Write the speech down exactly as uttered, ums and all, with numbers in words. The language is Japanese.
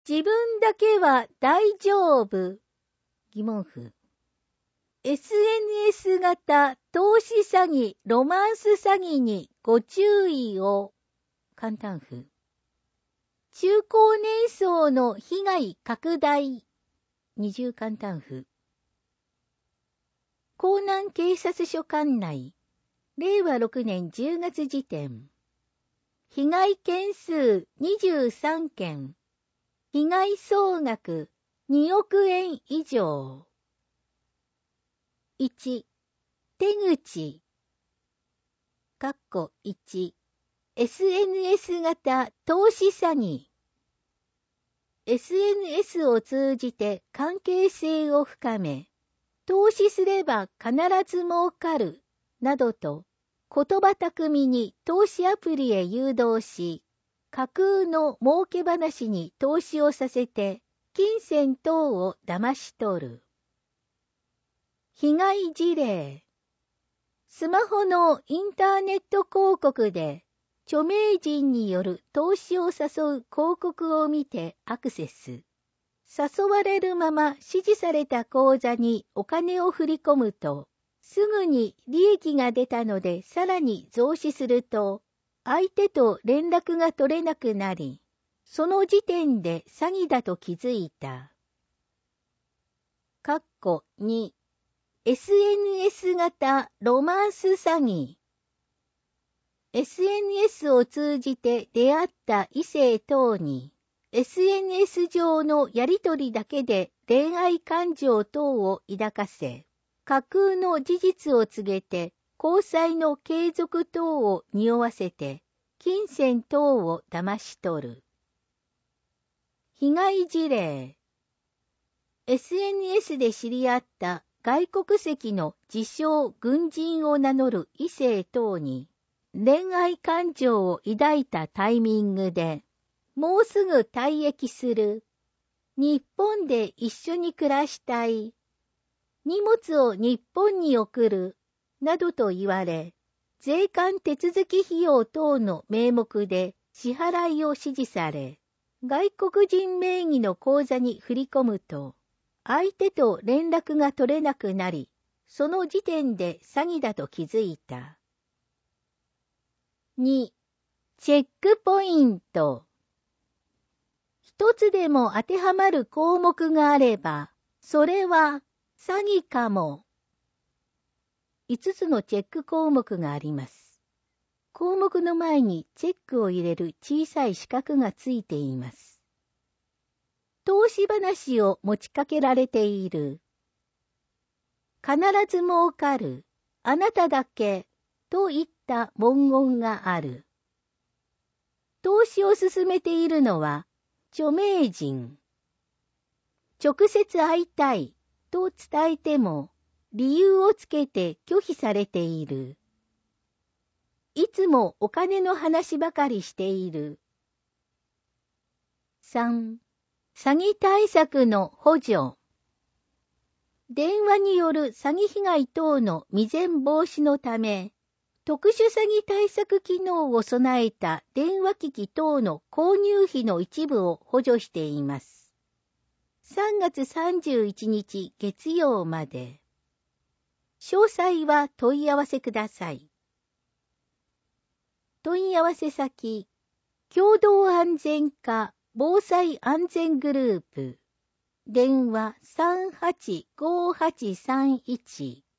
自分だけは大丈夫。疑問符。エスエヌエス 型投資詐欺、ロマンス詐欺にご注意を。簡単符。中高年層の被害拡大。二重簡単符。江南警察署管内、れいわろくねんじゅうがつ時点。被害件数にじゅうさんけん。被害総額におくえん以上。いち、手口。かっこいち、エスエヌエス 型投資詐欺。エスエヌエス を通じて関係性を深め、投資すれば必ず儲かる、などと言葉巧みに投資アプリへ誘導し、架空の儲け話に投資をさせて、金銭等を騙し取る。被害事例。スマホのインターネット広告で、著名人による投資を誘う広告を見てアクセス。誘われるまま指示された口座にお金を振り込むと、すぐに利益が出たのでさらに増資すると、相手と連絡が取れなくなり、その時点で詐欺だと気づいた。かっこに、エスエヌエス 型ロマンス詐欺。エスエヌエス を通じて出会った異性等に、エスエヌエス 上のやりとりだけで恋愛感情等を抱かせ、架空の事実を告げて交際の継続等を匂わせて、金銭等を騙し取る。被害事例。エスエヌエス で知り合った外国籍の自称軍人を名乗る異性等に恋愛感情を抱いたタイミングでもうすぐ退役する。日本で一緒に暮らしたい。荷物を日本に送る。などと言われ、税関手続き費用等の名目で支払いを指示され、外国人名義の口座に振り込むと、相手と連絡が取れなくなり、その時点で詐欺だと気づいた。に、チェックポイント。一つでも当てはまる項目があれば、それは詐欺かも。五つのチェック項目があります。項目の前にチェックを入れる小さい四角がついています。投資話を持ちかけられている。必ず儲かる。あなただけ。といった文言がある。投資を進めているのは著名人。直接会いたいと伝えても理由をつけて拒否されている。いつもお金の話ばかりしている。さん、詐欺対策の補助。電話による詐欺被害等の未然防止のため、特殊詐欺対策機能を備えた電話機器等の購入費の一部を補助しています。さんがつさんじゅういちにち月曜まで。詳細は問い合わせください。問い合わせ先、共同安全課防災安全グループ、電話 さんはちごはちさんいち